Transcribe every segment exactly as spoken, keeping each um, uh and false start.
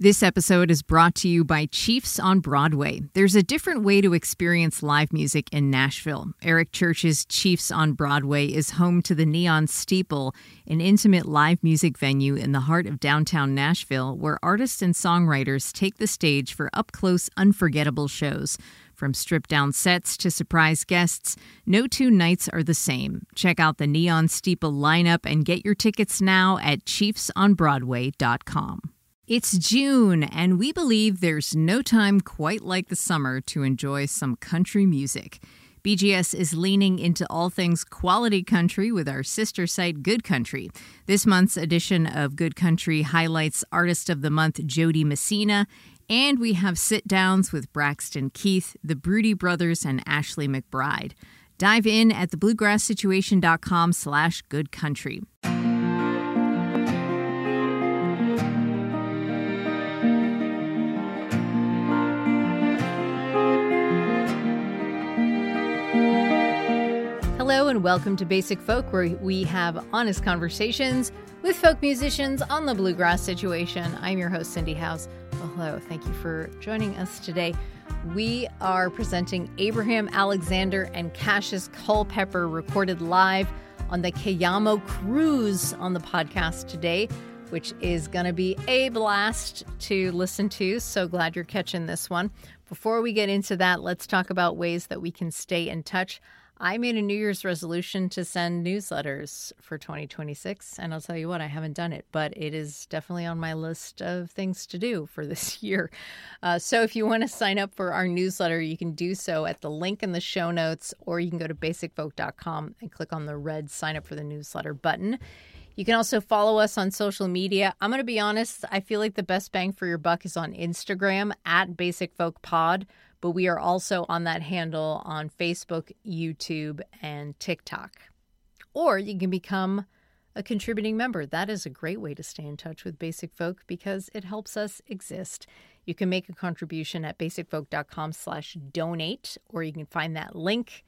This episode is brought to you by Chiefs on Broadway. There's a different way to experience live music in Nashville. Eric Church's Chiefs on Broadway is home to the Neon Steeple, an intimate live music venue in the heart of downtown Nashville where artists and songwriters take the stage for up-close, unforgettable shows. From stripped-down sets to surprise guests, no two nights are the same. Check out the Neon Steeple lineup and get your tickets now at chiefs on broadway dot com. It's June, and we believe there's no time quite like the summer to enjoy some country music. B G S is leaning into all things quality country with our sister site, Good Country. This month's edition of Good Country highlights Artist of the Month Jody Messina, and we have sit-downs with Braxton Keith, the Broody Brothers, and Ashley McBryde. Dive in at thebluegrasssituation.com slash good country. Hello and welcome to Basic Folk, where we have honest conversations with folk musicians on the Bluegrass Situation. I'm your host, Cindy House. Well, hello. Thank you for joining us today. We are presenting Abraham Alexander and Cassius Culpepper recorded live on the Cayamo Cruise on the podcast today, which is going to be a blast to listen to. So glad you're catching this one. Before we get into that, let's talk about ways that we can stay in touch. I made a New Year's resolution to send newsletters for twenty twenty-six, and I'll tell you what, I haven't done it, but it is definitely on my list of things to do for this year. Uh, so if you want to sign up for our newsletter, you can do so at the link in the show notes, or you can go to basic folk dot com and click on the red sign up for the newsletter button. You can also follow us on social media. I'm going to be honest, I feel like the best bang for your buck is on Instagram at Basic Folk Pod. But we are also on that handle on Facebook, YouTube, and TikTok. Or you can become a contributing member. That is a great way to stay in touch with Basic Folk because it helps us exist. You can make a contribution at basic folk dot com slash donate, or you can find that link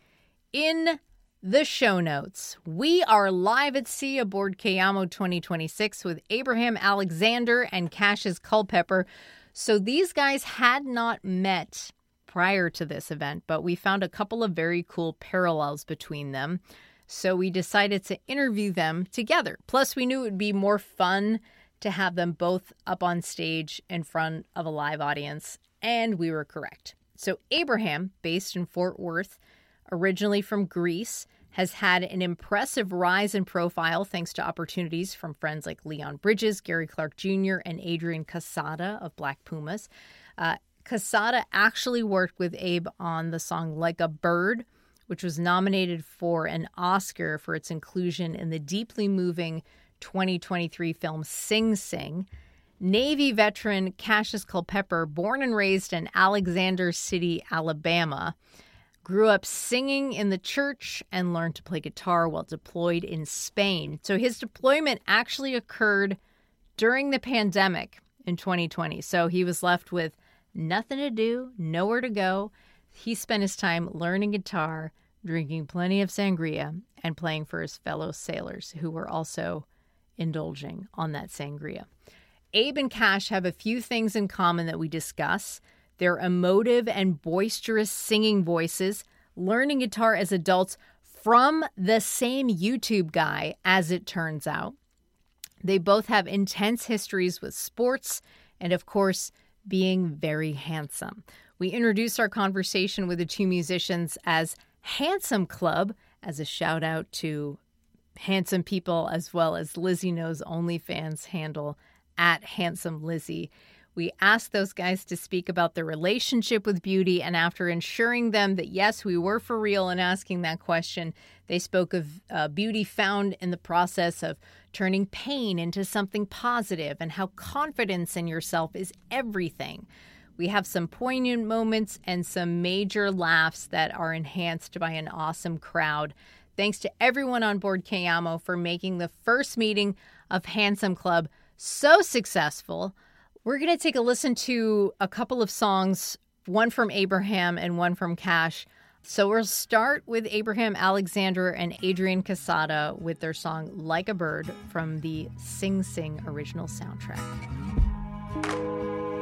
in the show notes. We are live at sea aboard Cayamo twenty twenty-six with Abraham Alexander and Cassius Culpepper. So these guys had not met prior to this event, but we found a couple of very cool parallels between them. So we decided to interview them together. Plus, we knew it would be more fun to have them both up on stage in front of a live audience, and we were correct. So Abraham, based in Fort Worth, originally from Greece, has had an impressive rise in profile thanks to opportunities from friends like Leon Bridges, Gary Clark Junior, and Adrian Casada of Black Pumas. Uh, Casada actually worked with Abe on the song Like a Bird, which was nominated for an Oscar for its inclusion in the deeply moving twenty twenty-three film Sing Sing. Navy veteran Cassius Culpepper, born and raised in Alexander City, Alabama, grew up singing in the church and learned to play guitar while deployed in Spain. So his deployment actually occurred during the pandemic in twenty twenty. So he was left with nothing to do, nowhere to go. He spent his time learning guitar, drinking plenty of sangria, and playing for his fellow sailors who were also indulging on that sangria. Abe and Cash have a few things in common that we discuss. Their emotive and boisterous singing voices, learning guitar as adults from the same YouTube guy, as it turns out. They both have intense histories with sports and, of course, being very handsome. We introduced our conversation with the two musicians as Handsome Club, as a shout out to handsome people, as well as Lizzie Knows OnlyFans handle at Handsome Lizzie. We asked those guys to speak about their relationship with beauty, and after ensuring them that, yes, we were for real in asking that question, they spoke of uh, beauty found in the process of turning pain into something positive and how confidence in yourself is everything. We have some poignant moments and some major laughs that are enhanced by an awesome crowd. Thanks to everyone on board Cayamo for making the first meeting of Handsome Club so successful. We're going to take a listen to a couple of songs, one from Abraham and one from Cash. So we'll start with Abraham Alexander and Adrian Casada with their song Like a Bird from the Sing Sing original soundtrack.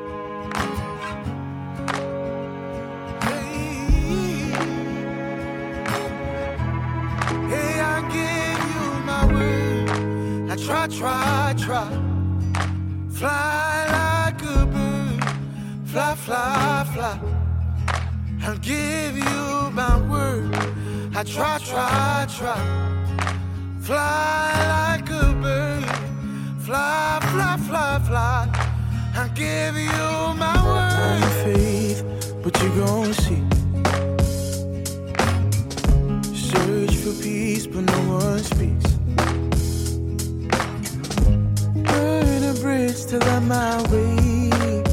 try, try, try. Fly like a bird. Fly, fly, fly. I'll give you my word. I try, try, try. Fly like a bird. Fly, fly, fly, fly. I'll give you my word. Not faith, but you gon' see. Search for peace, but no one speaks. Burn a bridge till I'm my way.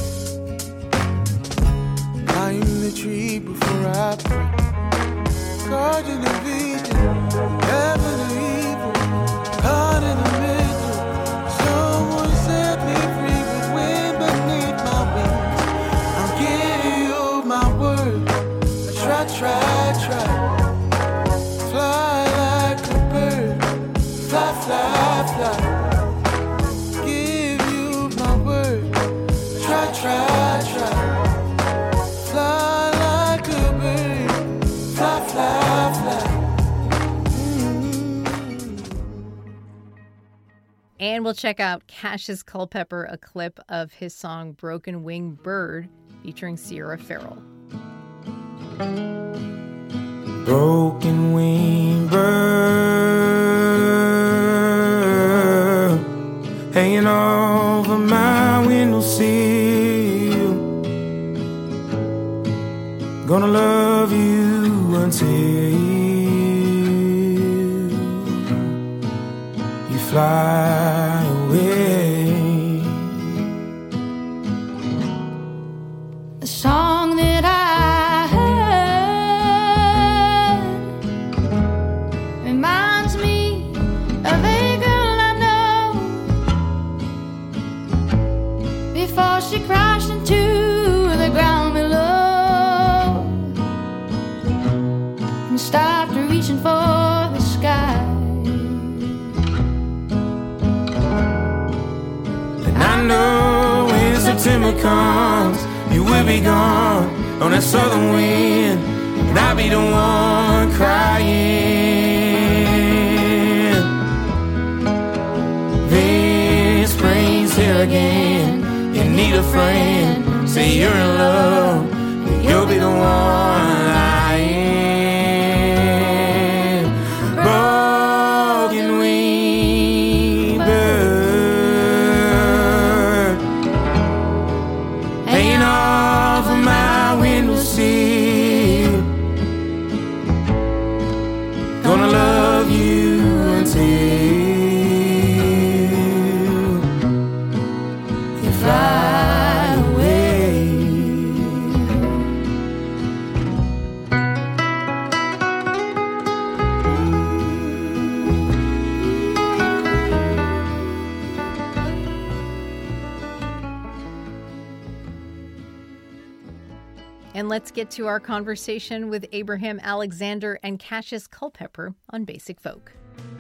Climb the tree before I pray. Caught in a vision, heaven or evil, caught in the middle. Someone set me free with wind beneath my wings. I'll give you my word. I try, try, try. Fly like a bird. Fly, fly, fly. Give you my word. Try, try, try. Fly like a bird. Fly, fly, fly. And we'll check out Cassius Culpepper, a clip of his song Broken Wing Bird featuring Sierra Farrell. Broken wing bird hanging over my windowsill. Gonna love you until you fly away. The song that I heard reminds me of a girl I know before she crashed into the ground below and stopped reaching for the sky. And I know when September comes, you will be gone on that southern wind, and I'll be the one crying. This spring's here again. You need a friend. Say you're in love, but you'll be the one lying. Broken wing bird hanging off of my windowsill. Gonna love you until you fly away. And let's get to our conversation with Abraham Alexander and Cassius Culpepper on Basic Folk.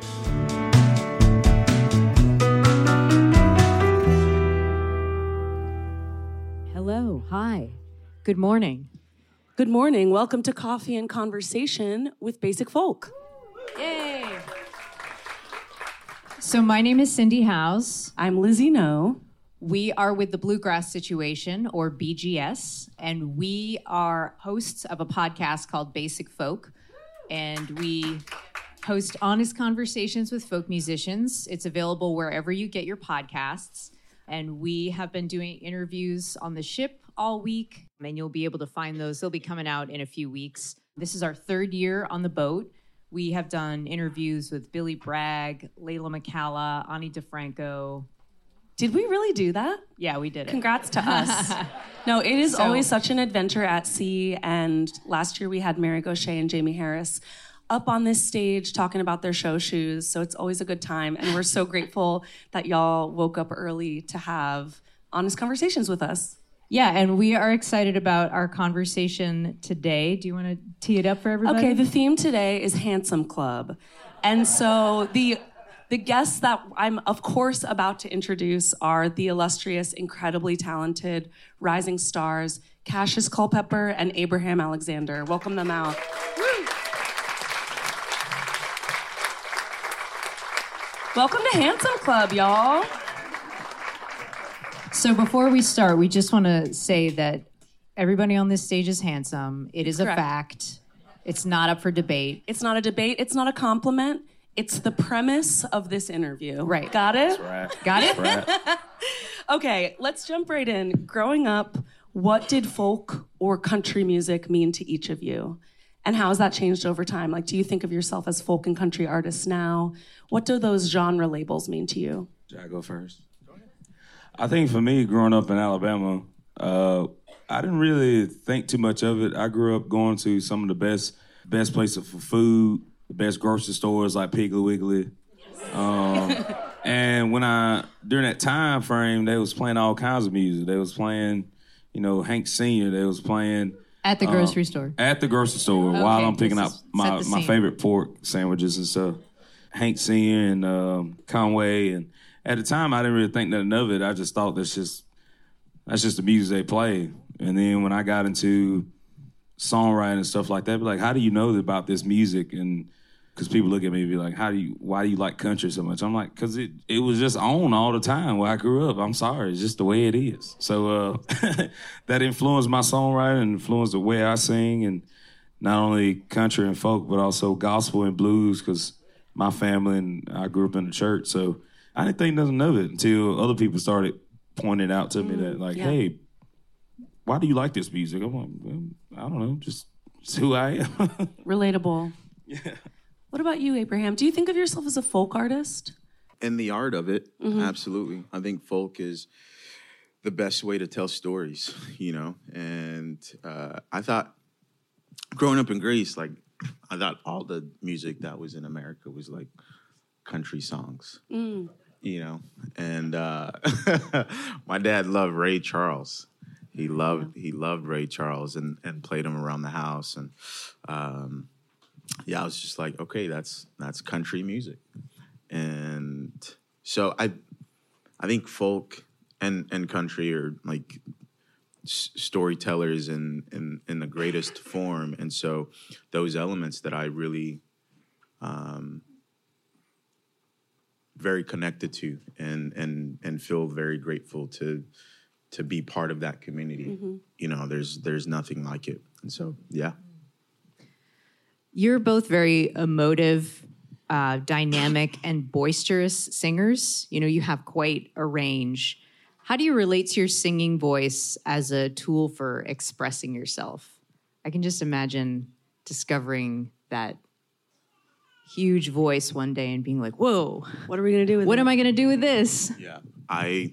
Hello. Hi. Good morning. Good morning. Welcome to Coffee and Conversation with Basic Folk. Yay. So my name is Cindy House. I'm Lizzie No. We are with the Bluegrass Situation, or B G S, and we are hosts of a podcast called Basic Folk, and we host honest conversations with folk musicians. It's available wherever you get your podcasts, and we have been doing interviews on the ship all week, and you'll be able to find those. They'll be coming out in a few weeks. This is our third year on the boat. We have done interviews with Billy Bragg, Layla McCalla, Ani DeFranco. Did we really do that? Yeah, we did it. Congrats to us. No, it is So- always such an adventure at sea. And last year we had Mary Gaucher and Jamie Harris up on this stage talking about their show shoes. So it's always a good time. And we're so grateful that y'all woke up early to have honest conversations with us. Yeah, and we are excited about our conversation today. Do you want to tee it up for everybody? Okay, the theme today is Handsome Club. And so the the guests that I'm, of course, about to introduce are the illustrious, incredibly talented rising stars, Cassius Culpepper and Abraham Alexander. Welcome them out. Woo. Welcome to Handsome Club, y'all. So before we start, we just want to say that everybody on this stage is handsome. It is Correct. a fact. It's not up for debate. It's not a debate. It's not a compliment. It's the premise of this interview. Right. Got it? Right. Got it? Right. Okay, let's jump right in. Growing up, what did folk or country music mean to each of you? And how has that changed over time? Like, do you think of yourself as folk and country artists now? What do those genre labels mean to you? Should I go first? I think for me, growing up in Alabama, uh, I didn't really think too much of it. I grew up going to some of the best best places for food, the best grocery stores like Piggly Wiggly. Um, and when I, during that time frame, they was playing all kinds of music. They was playing, you know, Hank Senior They was playing At the grocery uh, store. At the grocery store Okay, while I'm picking this out is- my, set the my scene. favorite pork sandwiches and stuff. Hank Senior and um, Conway. And at the time, I didn't really think nothing of it. I just thought that's just that's just the music they play. And then when I got into songwriting and stuff like that, be like, how do you know about this music? And because people look at me and be like, how do you, why do you like country so much? I'm like, because it, it was just on all the time where I grew up. I'm sorry, it's just the way it is. So uh, that influenced my songwriting and influenced the way I sing, and not only country and folk, but also gospel and blues, because my family and I grew up in the church. So I didn't think nothing of it until other people started pointing out to me that, like, yeah. hey, why do you like this music? I'm like, well, I don't know, just it's who I am. Relatable. Yeah. What about you, Abraham? Do you think of yourself as a folk artist? In the art of it, absolutely. I think folk is the best way to tell stories, you know? And uh, I thought, growing up in Greece, like, I thought all the music that was in America was like country songs, you know? And uh, my dad loved Ray Charles. He loved he loved Ray Charles and, and played him around the house. And um, yeah, I was just like, okay, that's that's country music. And so I I think folk and, and country are like s- storytellers in, in, in the greatest form. And so those elements that I really um, very connected to and, and, and feel very grateful to to be part of that community. You know, there's there's nothing like it. And so, yeah. You're both very emotive, uh, dynamic, and boisterous singers. You know, you have quite a range. How do you relate to your singing voice as a tool for expressing yourself? I can just imagine discovering that huge voice one day and being like, whoa, What are we going to do with what it? am I going to do with this? Yeah. I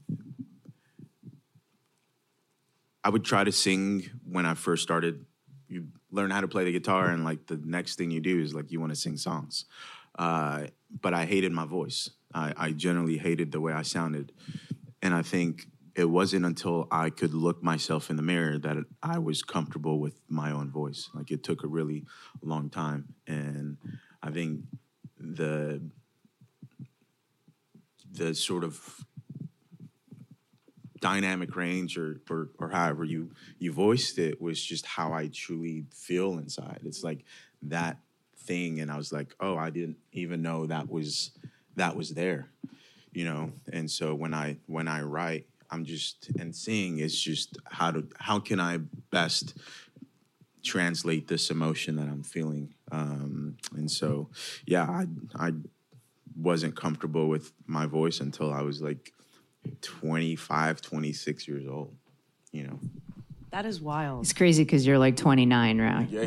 I would try to sing when I first started. You learn how to play the guitar, and like the next thing you do is like you want to sing songs. Uh, but I hated my voice. I, I generally hated the way I sounded. And I think it wasn't until I could look myself in the mirror that I was comfortable with my own voice. Like it took a really long time. And I think the the sort of dynamic range or, or or however you you voiced it was just how I truly feel inside. It's like that thing, and I was like, oh, I didn't even know that was that was there, you know. And so when I when I write, I'm just and sing is just how to how can I best translate this emotion that I'm feeling. Um, and so yeah, I I wasn't comfortable with my voice until I was like twenty-five, twenty-six years old, you know. That is wild. It's crazy because you're like twenty-nine, right? Yeah,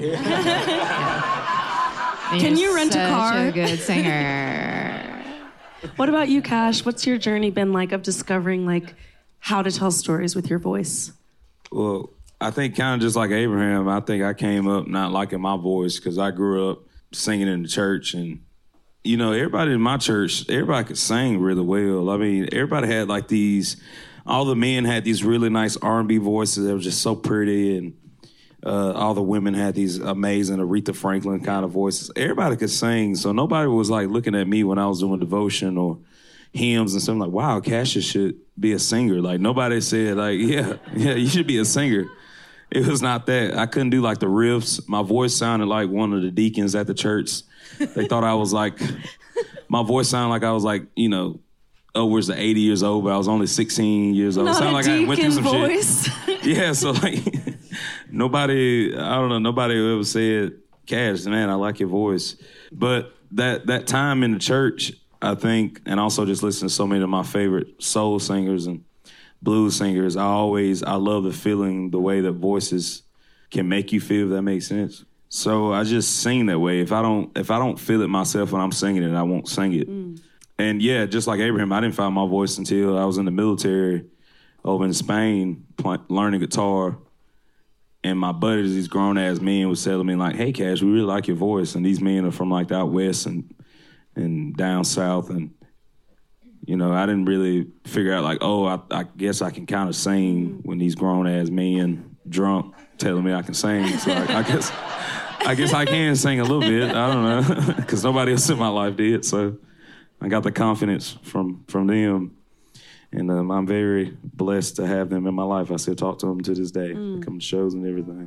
yeah. And Can you're you rent a such car? a good singer. What about you, Cash? What's your journey been like of discovering like how to tell stories with your voice? Well, I think kind of just like Abraham, I think I came up not liking my voice because I grew up singing in the church, and you know, everybody in my church, everybody could sing really well. I mean, everybody had like these, all the men had these really nice R and B voices that were just so pretty, and uh, all the women had these amazing Aretha Franklin kind of voices. Everybody could sing, so nobody was like looking at me when I was doing devotion or hymns and something like, wow, Cassius should be a singer. Like nobody said like, yeah, yeah, you should be a singer. It was not that. I couldn't do like the riffs. My voice sounded like one of the deacons at the church. They thought I was like my voice sounded like I was like, you know, upwards to eighty years old, but I was only sixteen years old. Not It sounded a like I went through some voice. shit. Yeah, so like nobody, I don't know, nobody ever said, Cash, man, I like your voice. But that that time in the church, I think, and also just listening to so many of my favorite soul singers and blues singers, I always, I love the feeling, the way that voices can make you feel, if that makes sense. So I just sing that way. If I don't, if I don't feel it myself when I'm singing it, I won't sing it. Mm. And yeah, just like Abraham, I didn't find my voice until I was in the military over in Spain, pl- learning guitar. And my buddies, these grown-ass men, was telling me, like, hey, Cash, we really like your voice. And these men are from, like, out west and and down south. And, you know, I didn't really figure out, like, oh, I, I guess I can kind of sing when these grown-ass men drunk telling me I can sing. So I, I guess I guess I can sing a little bit. I don't know, because nobody else in my life did. So I got the confidence from, from them. And um, I'm very blessed to have them in my life. I still talk to them to this day. Mm. They come to shows and everything.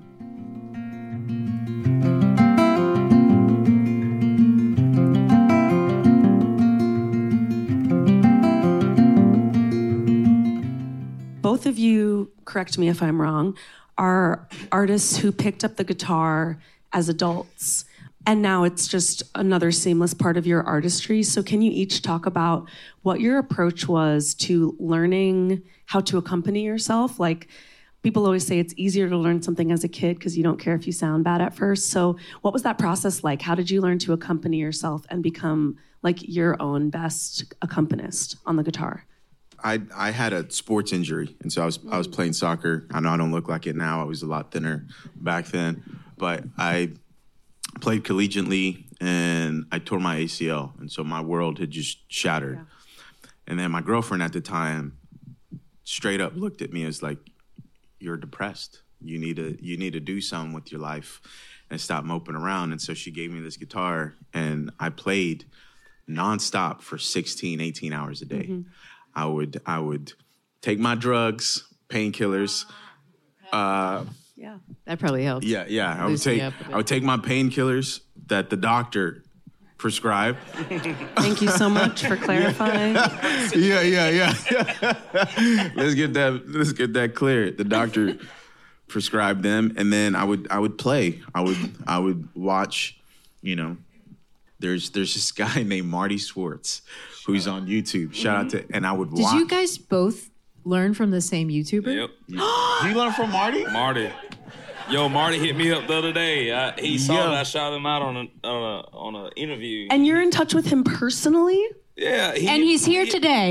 Both of you, correct me if I'm wrong, are artists who picked up the guitar as adults. And now it's just another seamless part of your artistry. So can you each talk about what your approach was to learning how to accompany yourself? Like, people always say it's easier to learn something as a kid because you don't care if you sound bad at first. So what was that process like? How did you learn to accompany yourself and become like your own best accompanist on the guitar? I I had a sports injury, and so I was I was playing soccer. I know I don't look like it now. I was a lot thinner back then, but I played collegiately, and I tore my A C L, and so my world had just shattered. Yeah. And then my girlfriend at the time straight up looked at me as like, "You're depressed. You need to you need to do something with your life and stop moping around." And so she gave me this guitar, and I played nonstop for sixteen, eighteen hours a day. Mm-hmm. I would I would take my drugs, painkillers. Uh, yeah, that probably helps. Yeah, yeah. I would take I would take my painkillers that the doctor prescribed. Thank you so much for clarifying. yeah, yeah, yeah. let's get that let's get that clear. The doctor prescribed them, and then I would I would play. I would I would watch, you know. There's there's this guy named Marty Swartz who's on YouTube. Shout out to, and I would watch. Did you guys both learn from the same YouTuber? Yep. You, you learn from Marty? Marty. Yo, Marty hit me up the other day. I, he saw yeah. that I shot him out on a on a on an interview. And you're in touch with him personally? Yeah. He, and he's here he, today.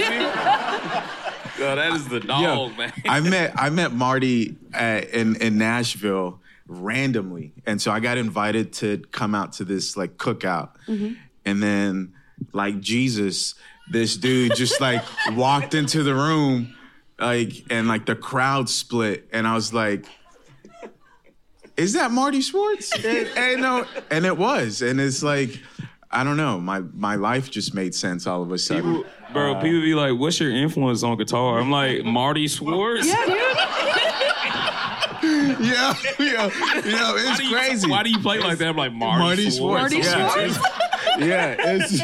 Yo, that is the dog, Yo, man. I met I met Marty at, in in Nashville randomly, and so I got invited to come out to this like cookout, mm-hmm. and then like Jesus, this dude just like walked into the room, like, and like the crowd split, and I was like, "Is that Marty Swartz?" and, and no, and it was, and it's like, I don't know, my my life just made sense all of a sudden. People, bro, uh, people be like, "What's your influence on guitar?" I'm like, Marty Swartz. Yeah, dude. yeah, yeah, yeah, it's why crazy. You, why do you play like that? I'm like, Marty, Marty Swartz. Swartz. Marty Yeah, Swartz? it's, yeah, it's...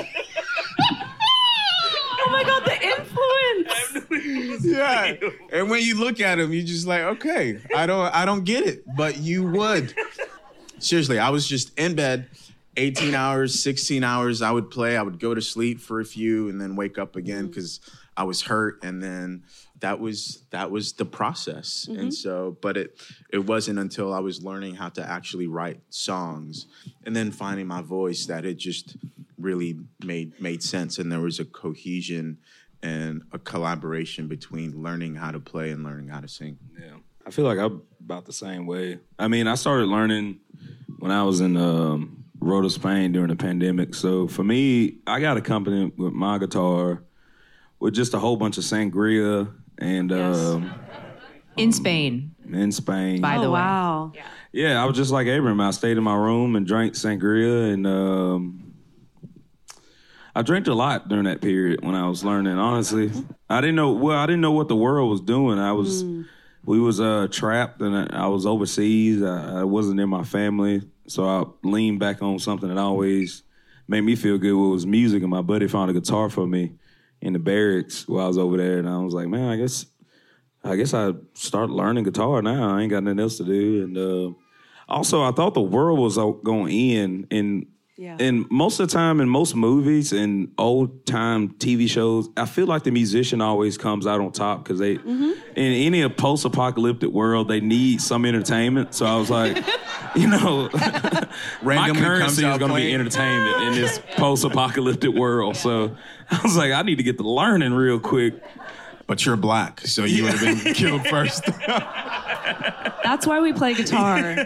Oh my God, the influence! Yeah, and when you look at him, you just like, okay, I don't, I don't get it, but you would. Seriously, I was just in bed, eighteen hours, sixteen hours. I would play, I would go to sleep for a few, and then wake up again because I was hurt, and then that was that was the process. Mm-hmm. And so, but it it wasn't until I was learning how to actually write songs and then finding my voice that it just really made made sense, and there was a cohesion and a collaboration between learning how to play and learning how to sing. Yeah, I feel like I'm about the same way. I mean, I started learning when I was in um, Rota, Spain during the pandemic. So for me, I got accompanied with my guitar with just a whole bunch of sangria. And yes. um, in Spain. In Spain. By the oh, way. Wow. Yeah. yeah, I was just like Abraham. I stayed in my room and drank sangria. And um, I drank a lot during that period when I was learning, honestly. I didn't know, well, I didn't know what the world was doing. I was, mm. we was uh, trapped and I, I was overseas. I, I wasn't in my family. So I leaned back on something that always made me feel good was music, and my buddy found a guitar for me in the barracks while I was over there, and I was like, man, I guess I guess I start learning guitar now. I ain't got nothing else to do. And uh, also, I thought the world was going to end, and Yeah. and most of the time in most movies and old time T V shows, I feel like the musician always comes out on top because they, Mm-hmm. in any post apocalyptic world, they need some entertainment. So I was like, you know, my Randomly currency comes is out going to be playing. entertainment in this post apocalyptic world. So I was like, I need to get to learning real quick. But you're black, so you would have been killed first. That's why we play guitar.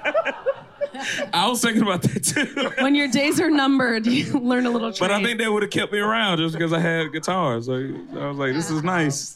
I was thinking about that too. When your days are numbered, you learn a little trade. But I think that would have kept me around just because I had guitar. So I was like, this is nice.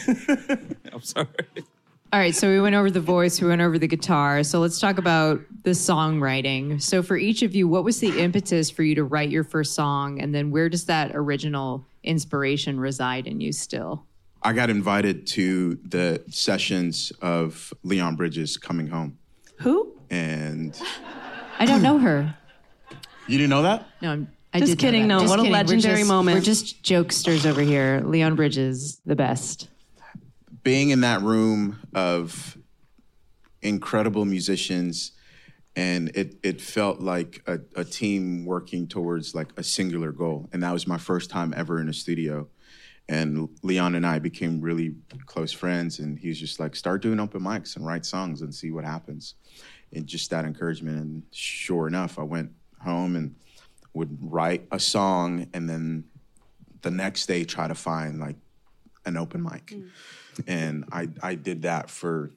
I'm sorry. All right, so we went over the voice, we went over the guitar. So let's talk about the songwriting. So for each of you, what was the impetus for you to write your first song? And then where does that original inspiration reside in you still? I got invited to the sessions of Leon Bridges Coming Home. Who? And I don't know her. you didn't know that? No, I'm, I Just did know kidding, that. no, Just what a kidding. We're legendary just- moment. We're just jokesters over here. Leon Bridges, the best. Being in that room of incredible musicians, and it it felt like a, a team working towards like a singular goal. And that was my first time ever in a studio. And Leon and I became really close friends, and he was just like, start doing open mics and write songs and see what happens. And just that encouragement. And sure enough, I went home and would write a song, and then the next day try to find like an open mic. Mm. And I, I did that for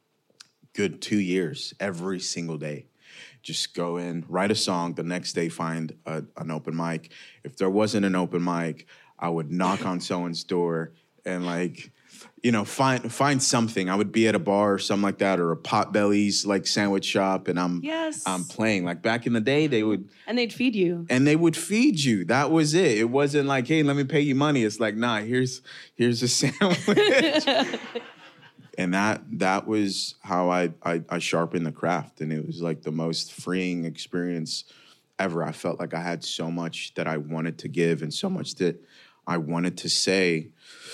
good two years, every single day. Just go in, write a song, the next day find a, an open mic. If there wasn't an open mic, I would knock on someone's door and like, you know, find find something. I would be at a bar or something like that, or a Potbelly's like sandwich shop, and I'm Yes. I'm playing. Like back in the day, they would And they'd feed you. and they would feed you. That was it. It wasn't like, hey, let me pay you money. It's like, nah, here's here's a sandwich. And that that was how I, I I sharpened the craft, and it was like the most freeing experience ever. I felt like I had so much that I wanted to give and so much that I wanted to say,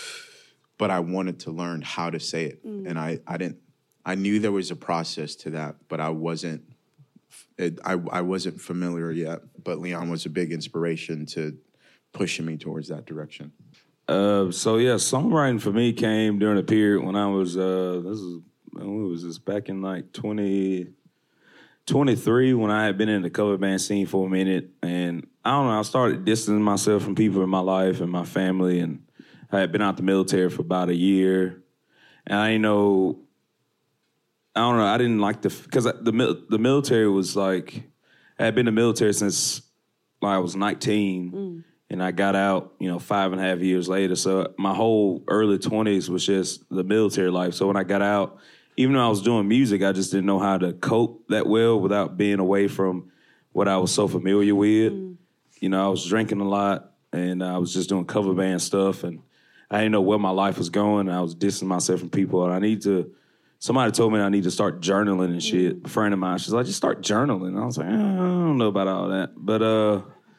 but I wanted to learn how to say it. Mm. And I, I didn't, I knew there was a process to that, but I wasn't, it, I, I wasn't familiar yet. But Leon was a big inspiration to pushing me towards that direction. Uh, so yeah, songwriting for me came during a period when I was, uh, this is, when was this, back in like twenty, twenty-three, when I had been in the cover band scene for a minute. And I don't know, I started distancing myself from people in my life and my family, and I had been out the military for about a year. And I didn't know, I don't know, I didn't like the, because the the military was like, I had been in the military since like, I was nineteen. Mm. And I got out, you know, five and a half years later. So my whole early twenties was just the military life. So when I got out, even though I was doing music, I just didn't know how to cope that well without being away from what I was so familiar with. Mm. You know, I was drinking a lot, and I was just doing cover band stuff, and I didn't know where my life was going. I was distancing myself from people, and I need to, somebody told me I need to start journaling and shit. Mm. A friend of mine, she's like, just start journaling. And I was like, I don't know about all that. But, uh,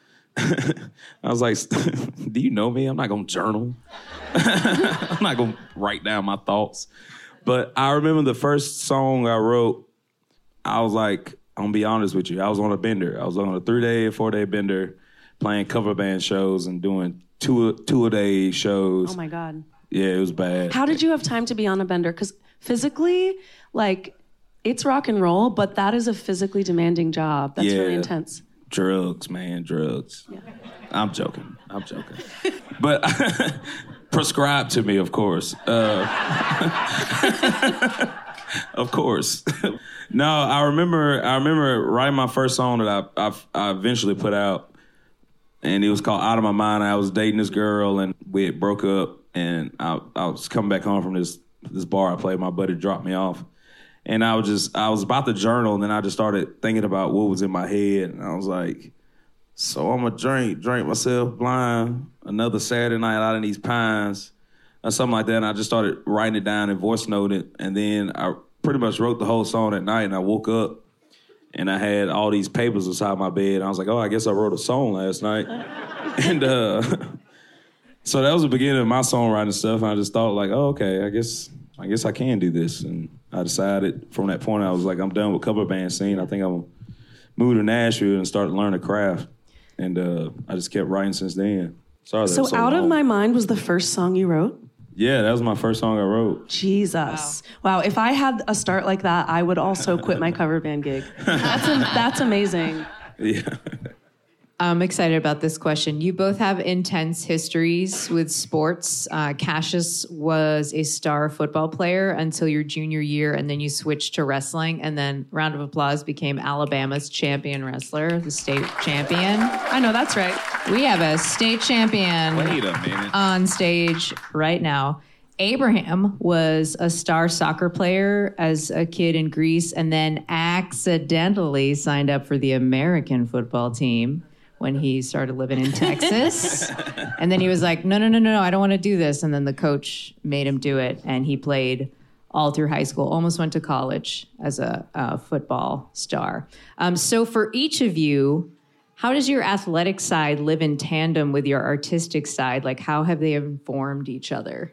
I was like, do you know me? I'm not going to journal. I'm not going to write down my thoughts. But I remember the first song I wrote, I was like, I'm going to be honest with you. I was on a bender. I was on a three-day, four-day bender playing cover band shows and doing two, two-a-day shows. Oh, my God. Yeah, it was bad. How did you have time to be on a bender? Because physically, like, it's rock and roll, but that is a physically demanding job. That's yeah. really intense. Drugs, man, drugs. Yeah. I'm joking. I'm joking. But prescribed to me, of course. Uh, of course. No, I remember. I remember writing my first song that I, I I eventually put out, and it was called "Out of My Mind." I was dating this girl, and we had broke up, and I I was coming back home from this this bar I played. My buddy dropped me off. And I was just, I was about to journal, and then I just started thinking about what was in my head. And I was like, so I'm going to drink, drink myself blind, another Saturday night out in these pines, or something like that. And I just started writing it down and voice noted. And then I pretty much wrote the whole song at night, and I woke up, and I had all these papers beside my bed. And I was like, oh, I guess I wrote a song last night. and uh, so that was the beginning of my songwriting stuff. And I just thought, like, oh, okay, I guess I guess I can do this. And I decided from that point, I was like, I'm done with cover band scene. I think I'm going to move to Nashville and start learning the craft. And uh, I just kept writing since then. Sorry that So, was so Out long. of My Mind was the first song you wrote? Yeah, that was my first song I wrote. Jesus. Wow. wow. If I had a start like that, I would also quit my cover band gig. That's, a, that's amazing. Yeah. I'm excited about this question. You both have intense histories with sports. Uh, Cassius was a star football player until your junior year, and then you switched to wrestling, and then, round of applause, became Alabama's champion wrestler, the state champion. I know, that's right. We have a state champion Wait a minute. on stage right now. Abraham was a star soccer player as a kid in Greece, and then accidentally signed up for the American football team when he started living in Texas. And then he was like, no, no, no, no, no, I don't want to do this. And then the coach made him do it. And he played all through high school, almost went to college as a, a football star. Um, so for each of you, how does your athletic side live in tandem with your artistic side? Like, how have they informed each other?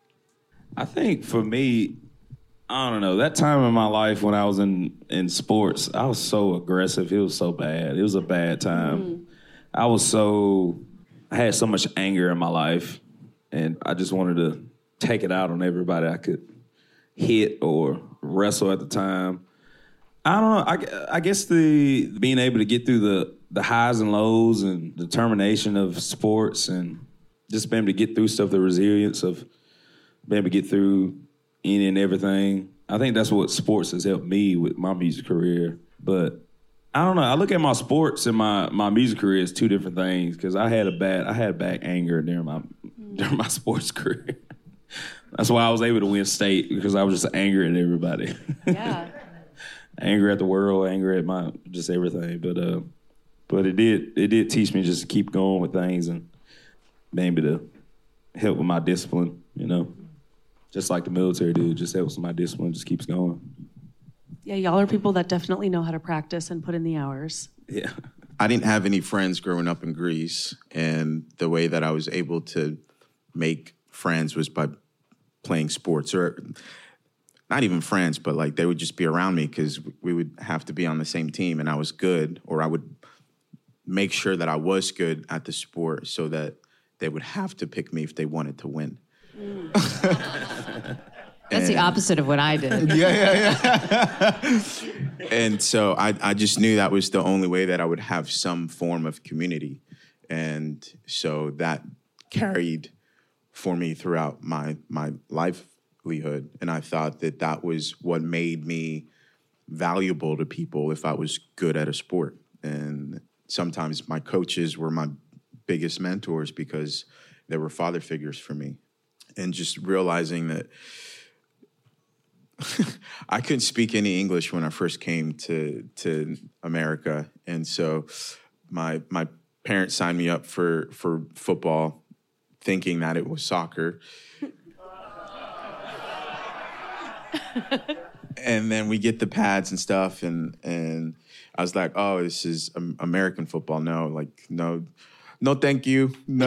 I think for me, I don't know, that time in my life when I was in, in sports, I was so aggressive. It was so bad. It was a bad time. Mm. I was so, I had so much anger in my life, and I just wanted to take it out on everybody I could hit or wrestle at the time. I don't know, I, I guess the being able to get through the, the highs and lows and determination of sports and just being able to get through stuff, the resilience of being able to get through any and everything. I think that's what sports has helped me with my music career. But I don't know. I look at my sports and my, my music career as two different things because I had a bad I had back anger during my during my sports career. That's why I was able to win state because I was just angry at everybody. Yeah. Angry at the world, angry at my just everything. But uh, but it did it did teach me just to keep going with things and maybe to help with my discipline, you know. Just like the military did, just helps with my discipline, just keeps going. Yeah, y'all are people that definitely know how to practice and put in the hours. Yeah. I didn't have any friends growing up in Greece, and the way that I was able to make friends was by playing sports, or not even friends, but like they would just be around me because we would have to be on the same team, and I was good, or I would make sure that I was good at the sport so that they would have to pick me if they wanted to win. Mm. That's the opposite of what I did. Yeah, yeah, yeah. And so I, I just knew that was the only way that I would have some form of community. And so that carried for me throughout my, my livelihood. And I thought that that was what made me valuable to people if I was good at a sport. And sometimes my coaches were my biggest mentors because they were father figures for me. And just realizing that I couldn't speak any English when I first came to to America, and so my my parents signed me up for for football, thinking that it was soccer. And then we get the pads and stuff, and and I was like, oh, this is American football. No, like no, no, thank you, no.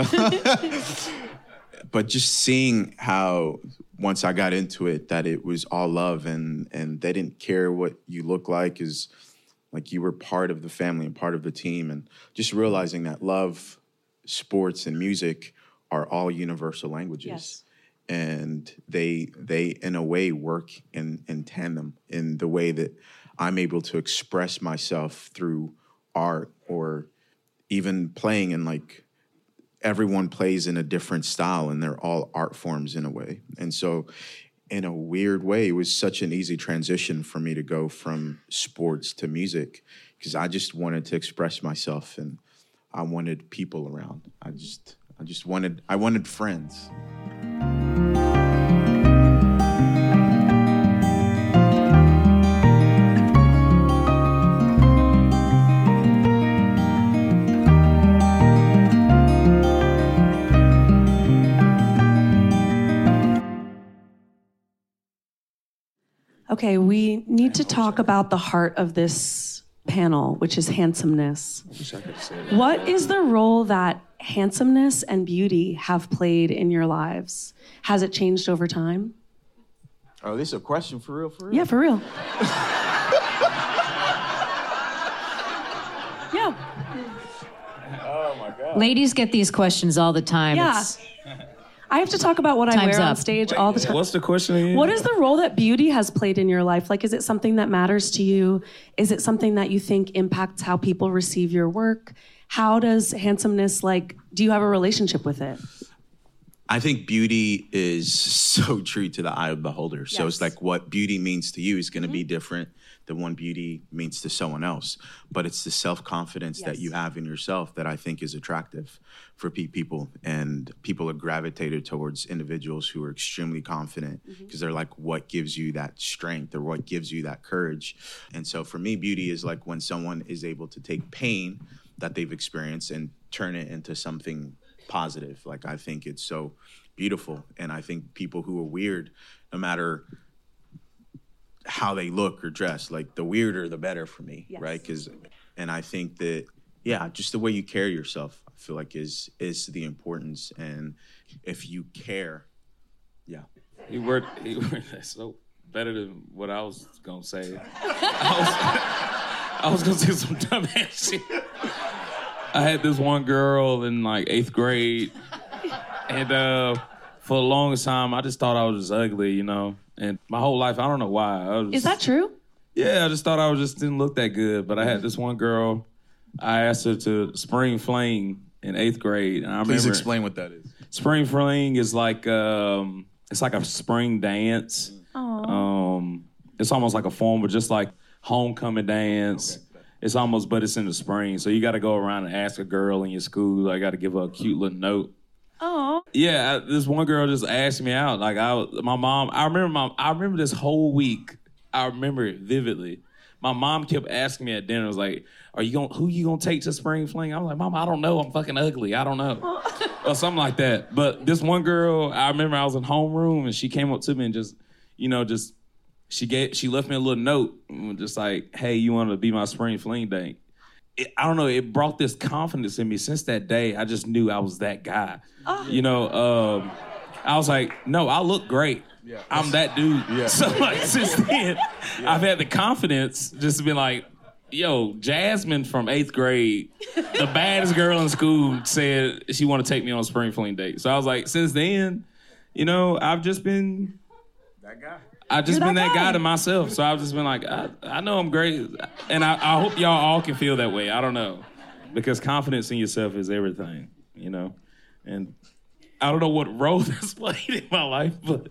But just seeing how once I got into it, that it was all love and and they didn't care what you look like, is like you were part of the family and part of the team, and just realizing that love, sports, and music are all universal languages. Yes. And they they in a way work in, in tandem in the way that I'm able to express myself through art, or even playing in like everyone plays in a different style and they're all art forms in a way. And so in a weird way, it was such an easy transition for me to go from sports to music because I just wanted to express myself and I wanted people around. I just, I just wanted, I wanted friends. Okay, we need to talk about the heart of this panel, which is handsomeness. I wish I could say that. What is the role that handsomeness and beauty have played in your lives? Has it changed over time? Oh, this is a question for real, for real? Yeah, for real. Yeah. Oh my God. Ladies get these questions all the time. Yeah. It's- I have to talk about what I Time's wear on up. stage all the time. What's the question again? What is the role that beauty has played in your life? Like, is it something that matters to you? Is it something that you think impacts how people receive your work? How does handsomeness, like, do you have a relationship with it? I think beauty is so true to the eye of the beholder. So Yes. it's like what beauty means to you is going to be different than what beauty means to someone else. But it's the self-confidence that Yes. you have in yourself that I think is attractive for pe- people. And people are gravitated towards individuals who are extremely confident because they're like, what gives you that strength or what gives you that courage? And so for me, beauty is like when someone is able to take pain that they've experienced and turn it into something positive. Like, I think it's so beautiful. And I think people who are weird, no matter how they look or dress, like the weirder, the better for me, Yes. right? Because, and I think that, yeah, just the way you carry yourself, I feel like is is the importance. And if you care, yeah. He worked. He worked that's so better than what I was gonna say. I was, I was gonna say some dumbass shit. I had this one girl in like eighth grade, and uh, for the longest time, I just thought I was just ugly, you know. And my whole life, I don't know why. I was Is just, that true? Yeah, I just thought I was just didn't look that good. But I had this one girl. I asked her to spring fling in eighth grade, and I Please remember explain what that is. spring fling is like um, it's like a spring dance. Um, it's almost like a form of just like homecoming dance. It's almost, but it's in the spring, so you got to go around and ask a girl in your school. I got to give her a cute little note. Oh. Yeah, I, this one girl just asked me out. Like I, was- my mom. I remember my. I remember this whole week. I remember it vividly. My mom kept asking me at dinner. I was like, "Are you going? Who you gonna take to spring fling?" I was like, "Mom, I don't know. I'm fucking ugly. I don't know," or something like that. But this one girl, I remember I was in homeroom and she came up to me and just, you know, just she gave she left me a little note, just like, "Hey, you want to be my spring fling date?" It, I don't know. It brought this confidence in me. Since that day, I just knew I was that guy. You know, um, I was like, no, I look great. Yeah. I'm that dude. Yeah. So like since then, I've had the confidence just to be like, yo, Jasmine from eighth grade, the baddest girl in school, said she want to take me on a spring fling date. So I was like, since then, you know, I've just been That guy. I've just You're been that that guy guy. to myself. So I've just been like, I, I know I'm great. And I, I hope y'all all can feel that way. I don't know. Because confidence in yourself is everything, you know? And I don't know what role that's played in my life, but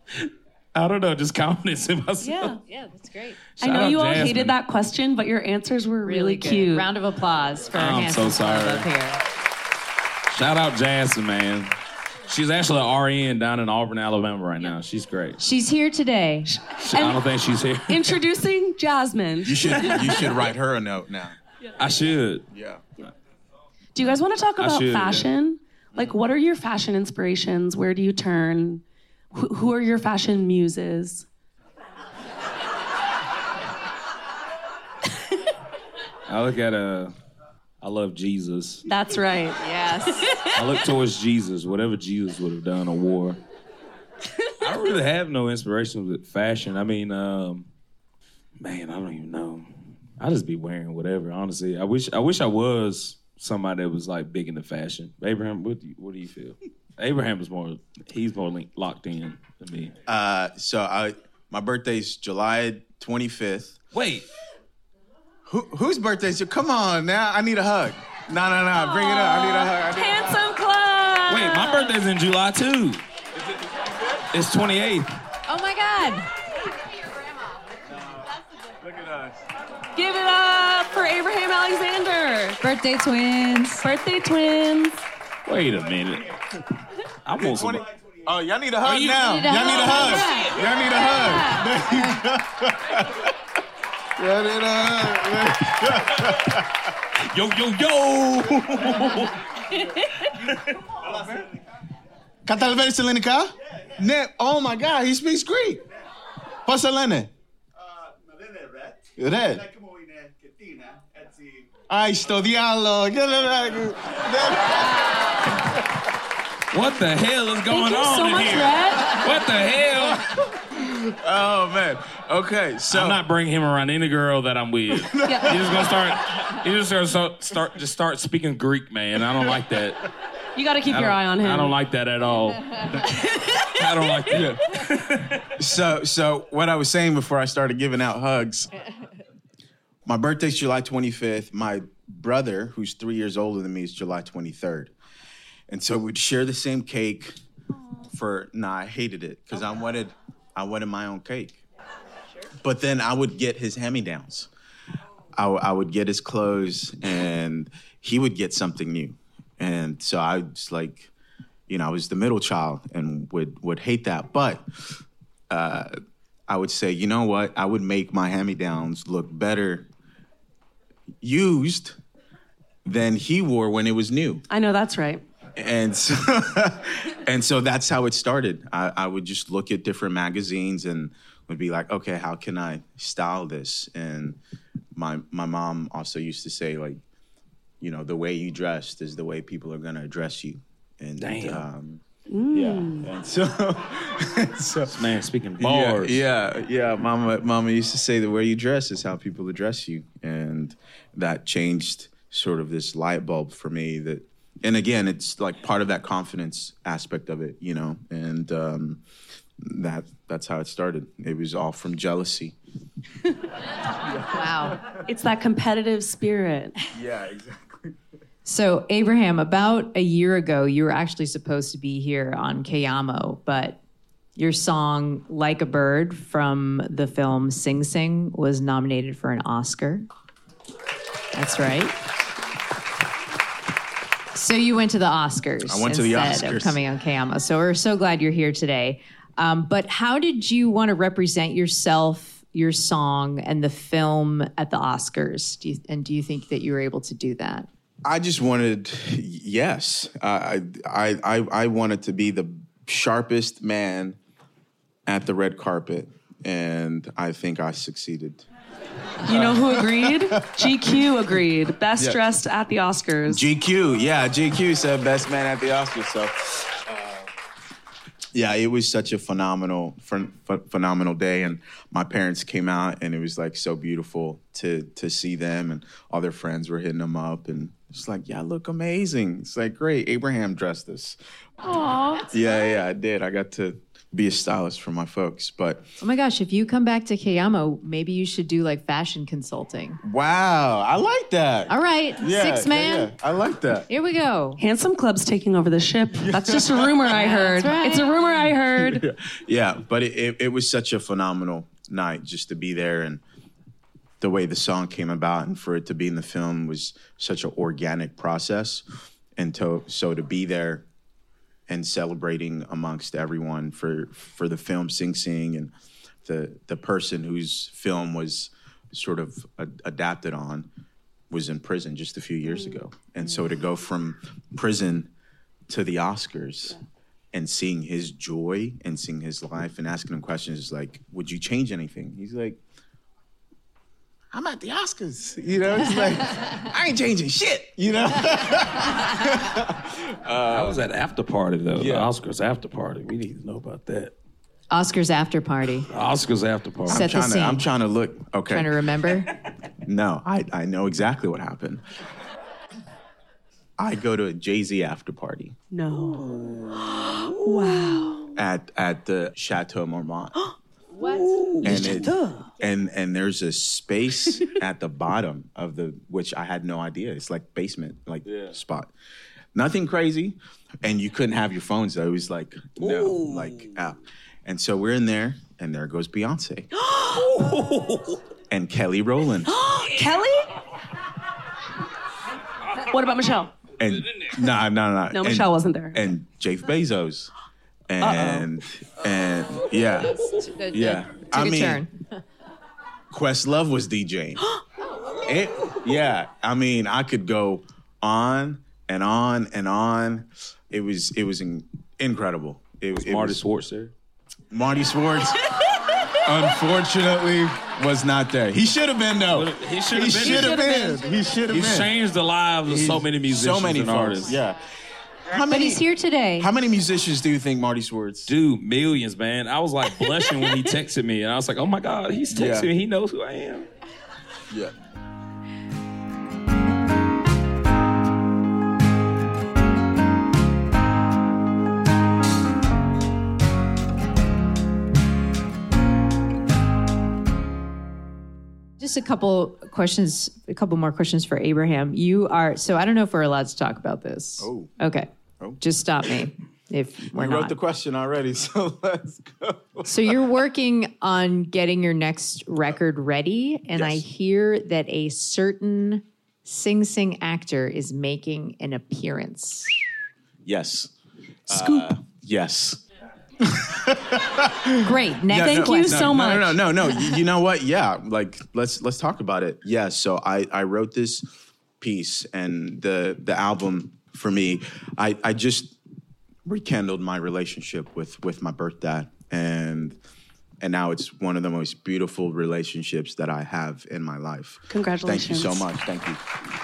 I don't know, just confidence in myself. Yeah. Yeah, that's great. I Shout know out you all Jasmine. hated that question, but your answers were really, good. cute. Round of applause for I'm Hanson so Club sorry. up here. Shout out Jasmine, man. She's actually an R N down in Auburn, Alabama right now. She's great. She's here today. She- I don't think she's here. Introducing Jasmine. You should you should write her a note now. I should. Yeah. Do you guys want to talk I about should, yeah. fashion? Like, what are your fashion inspirations? Where do you turn? Who, who are your fashion muses? I look at uh I love Jesus. That's right. Yes. I look towards Jesus, whatever Jesus would have done or wore. I don't really have no inspiration with fashion. I mean, um, man, I don't even know. I just be wearing whatever. Honestly, I wish I wish I was somebody that was like big into fashion. Abraham, what do you, what do you feel? Abraham is more. He's more linked, locked in than me. Uh, so I my birthday's July twenty-fifth. Wait, Who, whose birthday is it? Come on now. I need a hug. No, no, no. Bring it up. I need a hug. I need Handsome Club. wait, my birthday's in July too. It's twenty-eighth. Oh my God. Look at us. Give it up for Abraham Alexander. Birthday twins. Birthday twins. Wait a minute. I want some. twenty Oh, y'all need a hug you- now. You need a Y'all need a hug. hug. Y'all need a hug. Y'all need a hug. Yo, yo, yo. Catalvez Selenica? Ne- Oh my God, he speaks Greek. What's Selene? Red. Ay, sto dialogo. What the hell is going Thank you on so in much, here? Red. What the hell? Oh man. Okay, so I'm not bringing him around any girl that I'm with. Yeah. He's just gonna start. He's just gonna start, start just start speaking Greek, man. I don't like that. You got to keep I your don't- eye on him. I don't like that at all. I don't like that. So, so what I was saying before I started giving out hugs, my birthday's July twenty-fifth. My brother, who's three years older than me, is July twenty-third. And so we'd share the same cake for, nah, I hated it because I wanted, I wanted my own cake. But then I would get his hand-me-downs. I, w- I would get his clothes and he would get something new. And so I was like, you know, I was the middle child and would, would hate that. But uh, I would say, you know what? I would make my hand-me-downs look better used than he wore when it was new. I know that's right. And so, and so that's how it started. I, I would just look at different magazines and would be like, okay, how can I style this? And my my mom also used to say, like, you know, the way you dressed is the way people are gonna address you. And Damn. um, yeah, and so, so Man, speaking bars. yeah, yeah, yeah. Mama, mama used to say the way you dress is how people address you, and that changed sort of this light bulb for me. That, and again, it's like part of that confidence aspect of it, you know, and um, that that's how it started. It was all from jealousy. Wow. It's that competitive spirit. Yeah, exactly. So, Abraham, about a year ago, you were actually supposed to be here on Kayamo, but your song Like a Bird from the film Sing Sing was nominated for an Oscar. That's right. So you went to the Oscars I went to the instead Oscars. of coming on Kayamo. So we're so glad you're here today. Um, but how did you want to represent yourself, your song, and the film at the Oscars? Do you, and do you think that you were able to do that? I just wanted, yes, I, I, I, I wanted to be the sharpest man at the red carpet, and I think I succeeded. You know who agreed? G Q agreed. Best Yeah. dressed at the Oscars. G Q, yeah, G Q said best man at the Oscars. So, uh, yeah, it was such a phenomenal, ph- ph- phenomenal day, and my parents came out, and it was like so beautiful to to see them, and all their friends were hitting them up, and it's like, yeah, look amazing. It's like, great, Abraham dressed us. Aww. Yeah, yeah, I did. I got to be a stylist for my folks, but Oh my gosh, if you come back to Kayamo, maybe you should do like fashion consulting. wow, I like that. All right, Yeah, six yeah, man. yeah, I like that. Here we go. Handsome Club's taking over the ship. That's just a rumor I heard. right. It's a rumor I heard. Yeah, but it, it, it was such a phenomenal night just to be there, and the way the song came about and for it to be in the film was such an organic process. And to, so to be there and celebrating amongst everyone for, for the film Sing Sing and the, the person whose film was sort of a, adapted on was in prison just a few years ago. And so to go from prison to the Oscars and seeing his joy and seeing his life and asking him questions is like, would you change anything? He's like, I'm at the Oscars, you know? It's like, I ain't changing shit, you know? I was at after party though. Yeah. The Oscars after party. We need to know about that. Oscars after party. The Oscars after party. Set the trying to, scene. I'm trying to look, okay. Trying to remember. No, I, I know exactly what happened. I go to a Jay-Z after party No. Wow. at, at the Chateau Marmont. What? and it, and and there's a space at the bottom of the, which I had no idea. It's like basement, like spot. Nothing crazy, and you couldn't have your phones though. It was like no, like out. And so we're in there, and there goes Beyonce and Kelly Rowland, Kelly? What about Michelle? and no, no, no, No, and, Michelle wasn't there. and Jeff Bezos, and and yeah, yeah. Took I a mean, turn. Questlove was DJing. It, yeah, I mean, I could go on and on and on. It was it was in, incredible. It, it Marty was, Schwartz there. Marty Schwartz. Unfortunately, was not there. He should have been though. He should He have been. should have been. He should have been. He's changed the lives of so many musicians so many and folks. artists. Yeah. How But many? he's here today. How many musicians do you think Marty Swartz? Dude, millions, man. I was like blushing when he texted me, and I was like, oh my God, he's texting Yeah. me. He knows who I am. Yeah. Just a couple questions, a couple more questions for Abraham. You are, so I don't know if we're allowed to talk about this. Oh. Okay. Oh. Just stop me if we're We not. wrote the question already, so let's go. So you're working on getting your next record ready, and I Yes. hear that a certain Sing Sing actor is making an appearance. Yes. Scoop. Uh, yes. Great. Next Thank question. you so much. No, no, no, no. You, you know what? Yeah, like let's let's talk about it. Yeah. So I I wrote this piece, and the the album for me, I I just rekindled my relationship with with my birth dad, and and now it's one of the most beautiful relationships that I have in my life. Congratulations. Thank you so much. Thank you.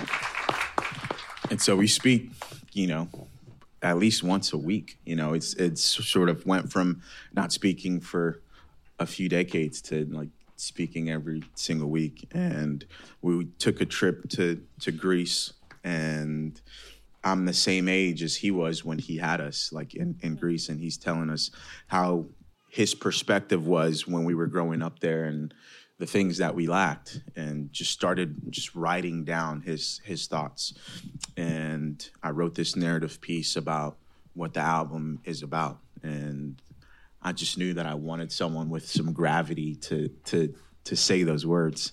And so we speak, you know, at least once a week. You know, it's it's sort of went from not speaking for a few decades to like speaking every single week. And we took a trip to to Greece, and I'm the same age as he was when he had us, like in, in Greece, and he's telling us how his perspective was when we were growing up there and the things that we lacked, and just started just writing down his his thoughts. And I wrote this narrative piece about what the album is about. And I just knew that I wanted someone with some gravity to to to say those words.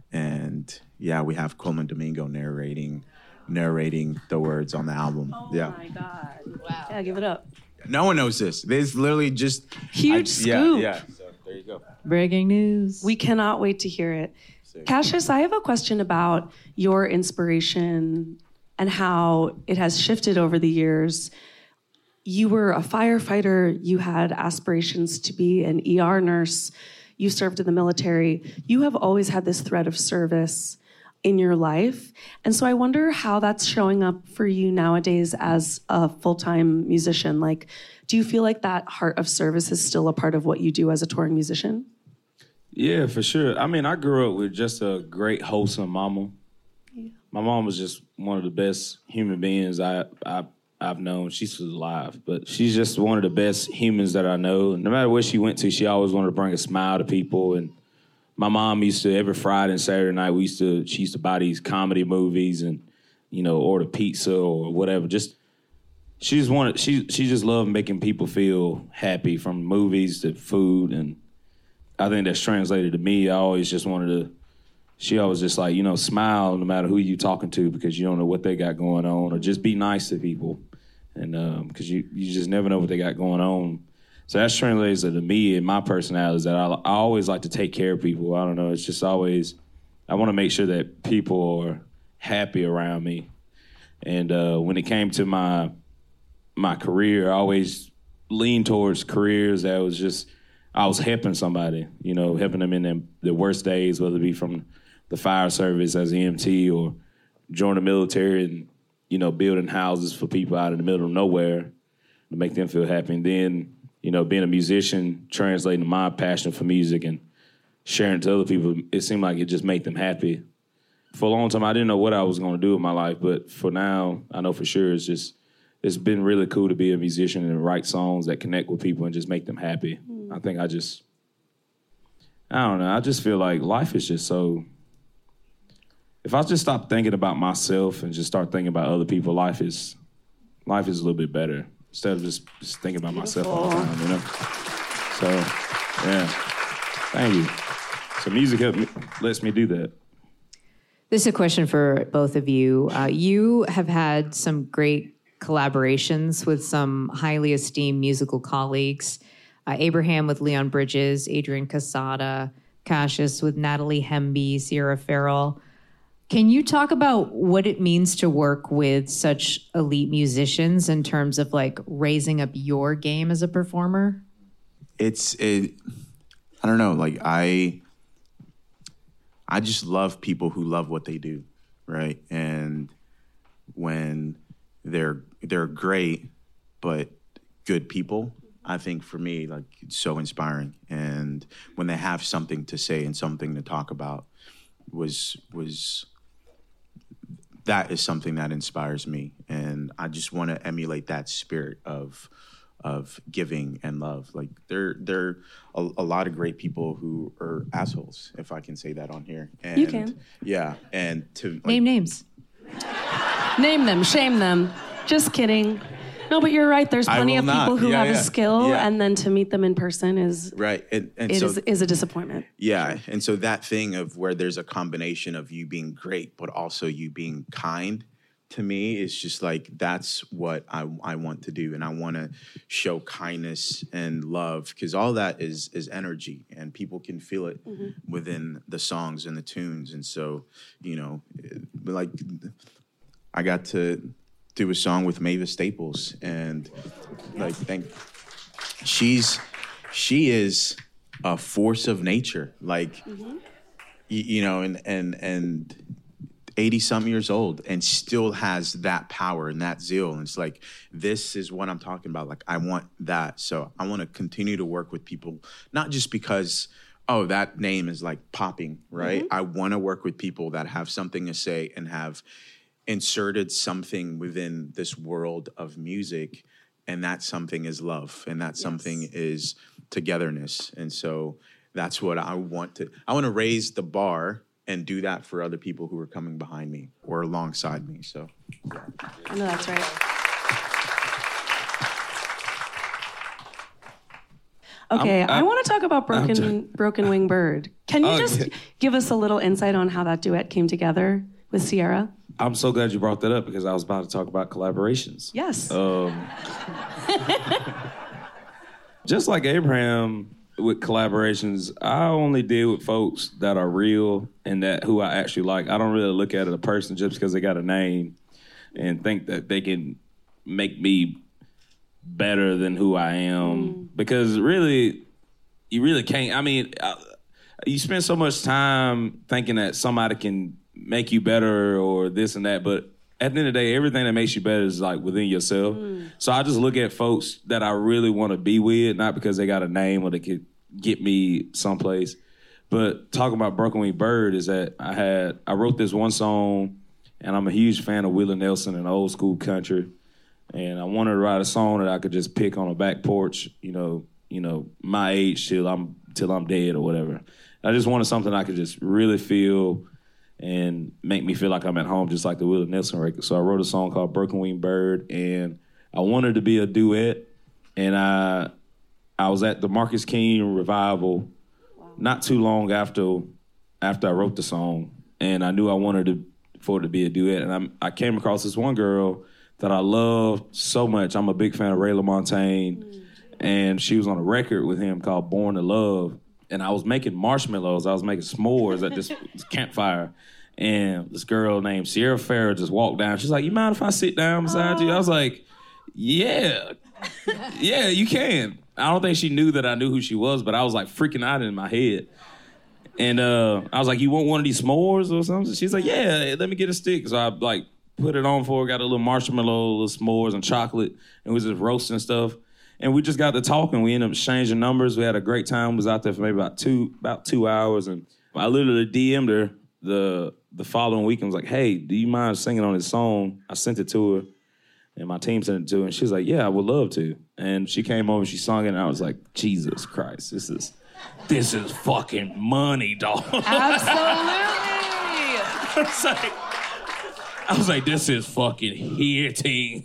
And yeah, we have Coleman Domingo narrating narrating the words on the album. Oh yeah. my God. Wow. Yeah, give it up. No one knows this. There's literally just Huge I- scoop. Yeah, yeah. So there you go. Breaking news. We cannot wait to hear it. Cassius, I have a question about your inspiration and how it has shifted over the years. You were a firefighter. You had aspirations to be an E R nurse. You served in the military. You have always had this thread of service in your life. And so I wonder how that's showing up for you nowadays as a full-time musician. Like, do you feel like that heart of service is still a part of what you do as a touring musician? Yeah, for sure. I mean, I grew up with just a great, wholesome mama. Yeah. My mom was just one of the best human beings I, I, I've known. She's still alive, but she's just one of the best humans that I know. No matter where she went to, she always wanted to bring a smile to people. And my mom used to, every Friday and Saturday night, we used to, she used to buy these comedy movies and, you know, order pizza or whatever. Just, she just wanted, she, she just loved making people feel happy, from movies to food. And I think that's translated to me. I always just wanted to, she always just like, you know, smile no matter who you talking to, because you don't know what they got going on, or just be nice to people. And um, because you, you just never know what they got going on. So that's translated to me and my personality, is that I, I always like to take care of people. I don't know. It's just always, I want to make sure that people are happy around me. And uh, when it came to my my career, I always leaned towards careers that was just, I was helping somebody, you know, helping them in their, their worst days, whether it be from the fire service as an E M T or join the military and, you know, building houses for people out in the middle of nowhere to make them feel happy. And then, you know, being a musician, translating my passion for music and sharing it to other people, it seemed like it just made them happy. For a long time, I didn't know what I was going to do with my life, but for now, I know for sure it's just, it's been really cool to be a musician and write songs that connect with people and just make them happy. Mm. I think I just, I don't know, I just feel like life is just so, if I just stop thinking about myself and just start thinking about other people, life is, life is a little bit better instead of just, just thinking about Beautiful. myself all the time, you know? So, yeah, thank you. So music help me, lets me do that. This is a question for both of you. Uh, you have had some great collaborations with some highly esteemed musical colleagues. Uh, Abraham with Leon Bridges, Adrian Casada, Cassius with Natalie Hemby, Sierra Farrell. Can you talk about what it means to work with such elite musicians in terms of like raising up your game as a performer? It's, it, I don't know, like I, I just love people who love what they do, right? And when they're they're great, but good people, I think for me, like, it's so inspiring. And when they have something to say and something to talk about, was was that is something that inspires me. And I just want to emulate that spirit of of giving and love. Like, there there are a, a lot of great people who are assholes, if I can say that on here. And You can. Yeah, and to like, Name names. Name them, shame them. Just kidding. No, but you're right. There's I plenty will of not. people who Yeah, have yeah. a skill, Yeah. and then to meet them in person is right, and and it so is, is a disappointment. yeah, and so that thing of where there's a combination of you being great, but also you being kind, to me is just like, that's what I, I want to do. And I want to show kindness and love, because all that is is energy, and people can feel it mm-hmm. within the songs and the tunes. And so, you know, like, I got to do a song with Mavis Staples, and like, thank, she's, she is a force of nature, like, mm-hmm. you, you know, and, and, and, eighty some years old, and still has that power and that zeal. And it's like, this is what I'm talking about. Like, I want that. So I want to continue to work with people, not just because, oh, that name is like popping, right? Mm-hmm. I want to work with people that have something to say and have inserted something within this world of music. And that something is love. And that yes. something is togetherness. And so that's what I want to, I want to raise the bar and do that for other people who are coming behind me or alongside me. So, yeah. I know that's right. Okay, I'm, I'm, I want to talk about Broken Broken Wing Bird. Can you oh, just yeah. give us a little insight on how that duet came together with Sierra? I'm so glad you brought that up, because I was about to talk about collaborations. Yes. Um, just like Abraham, with collaborations, I only deal with folks that are real and that who I actually like. I don't really look at a person just because they got a name and think that they can make me better than who I am. Mm. Because really, you really can't. I mean, I, you spend so much time thinking that somebody can make you better or this and that, but at the end of the day, everything that makes you better is like within yourself. Mm. So I just look at folks that I really want to be with, not because they got a name or they could get me someplace. But talking about Broken Wing Bird is that I had I wrote this one song, and I'm a huge fan of Willie Nelson and old school country. And I wanted to write a song that I could just pick on a back porch, you know, you know, my age till I'm till I'm dead or whatever. I just wanted something I could just really feel and make me feel like I'm at home, just like the Willie Nelson record. So I wrote a song called Broken Wing Bird, and I wanted to be a duet. And I I was at the Marcus King revival wow. not too long after after I wrote the song, and I knew I wanted to, for it to be a duet. And I'm, I came across this one girl that I loved so much. I'm a big fan of Ray LaMontagne, mm. and she was on a record with him called Born to Love. And I was making marshmallows. I was making s'mores at this, this campfire. And this girl named Sierra Farrah just walked down. She's like, you mind if I sit down beside oh. you? I was like, yeah. yeah, you can. I don't think she knew that I knew who she was, but I was like freaking out in my head. And uh, I was like, you want one of these s'mores or something? She's like, yeah, let me get a stick. So I like put it on for her, got a little marshmallow, little s'mores and chocolate, and we was just roasting stuff. And we just got to talking. We ended up exchanging numbers. We had a great time. We was out there for maybe about two about two hours. And I literally D M'd her the the following week and was like, hey, do you mind singing on this song? I sent it to her, and my team sent it to her. And she was like, yeah, I would love to. And she came over, she sung it, and I was like, Jesus Christ, this is this is fucking money, dog. Absolutely. I was like, I was like, this is fucking hitting.